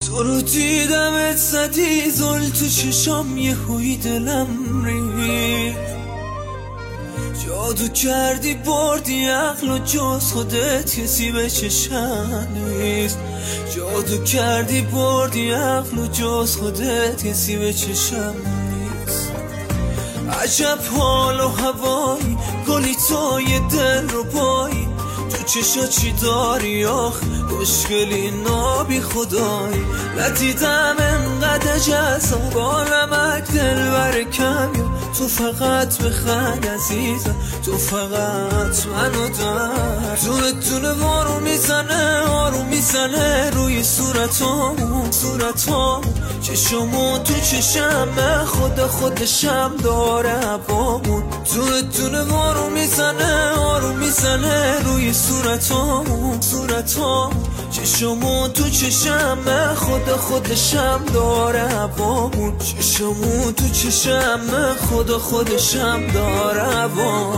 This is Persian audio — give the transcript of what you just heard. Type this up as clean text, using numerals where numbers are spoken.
تو رو دیدمت زدی زل تو چشام یه هوی دلم ریخت، جادو کردی بردی عقل و جز خودت کسی به چشم نیست. جادو کردی بردی عقل و جز خودت کسی به چشم نیست. عجب حال و هوایی گلی تو یه دل رو بایی، تو چشا چی داری آخ خوشگلی نابی خدایی. ندیدم انقدر جذاب عالمک دل بر کمی، تو فقط بخند عزیزم، تو فقط منو در. دونه دونه آروم میزنه آروم میزنه روی صورتامون چشمون تو چشمه خدا خودشم داره هوامون. دونه دونه آروم میزنه روی صورتامون چشمون تو چشمه خدا خودشم داره هوامون. چشمون تو چشمه خدا خودشم داره هوامون.